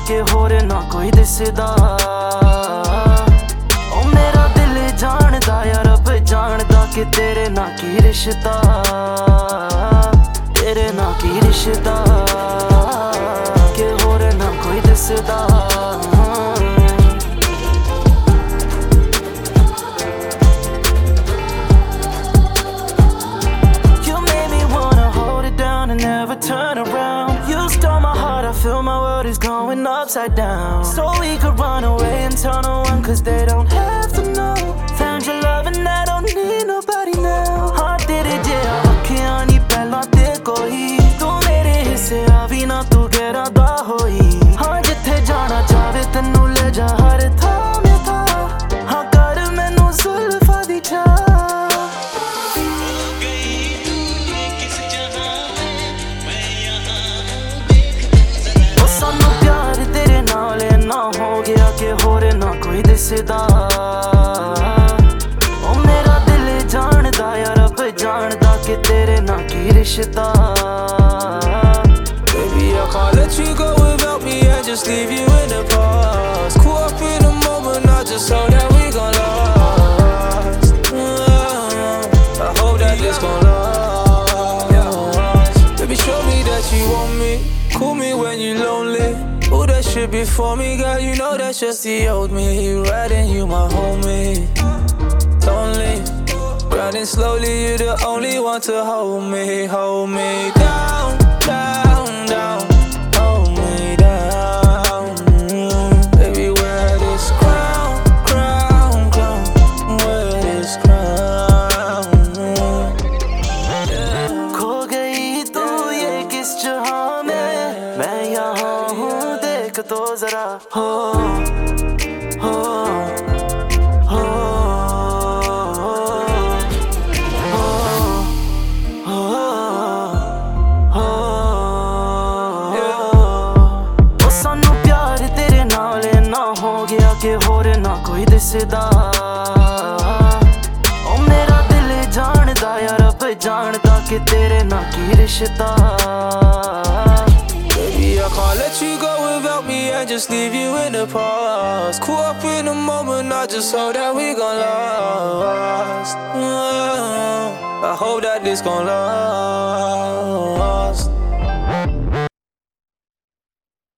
कि होर ना कोई दिसदा। ओ मेरा दिल जानदा या रब जानदा कि तेरे ना की रिश्ता, तेरे ना की रिश्ता, कि होर ना कोई दिसदा। Never turn around. You stole my heart, I feel my world is going upside down. So we could run away and tell no one, cause they don't have to know. Found your love and I don't need nobody now. हाँ तेरे जिहा अखियां नी पहला ते कोई, तू मेरे हिस्से आवी ना तू गैरां दा होई। हाँ जिथे जाना चाहे तैनू ले जा हर थां में था, हाँ कर मैनू जुल्फां दी छां। कि होर ना कोई दिसदा। ओ मेरा दिल जानदा या रब जानदा कि तेरे ना की रिश्ता। Baby, I can't let you go without me and just leave you in the past. Caught up in the moment, I just hope that we gon' last. I hope that this gon' last. Baby, show me that you want me, call me when you're lonely. All that shit before me, girl, you know that's just the old me. Riding, you my homie. Lonely, riding slowly, you're the only one to hold me down, down, down. Hold me down. Baby, wear this crown, crown, crown. Wear this crown. खो गई तू ये किस जहां में, मैं यहाँ हूँ देख तो जरा। हो हो हो ओ सानू प्यार तेरे नाल ना हो गया कि होर ना कोई दिसदा। ओ मेरा दिल जानदा या रब जानदा कि तेरे ना की रिश्ता। Baby, I can't let you go without me and just leave you in the past. Caught up in the moment, I just hope that we gon' last. I hope that this gon' last.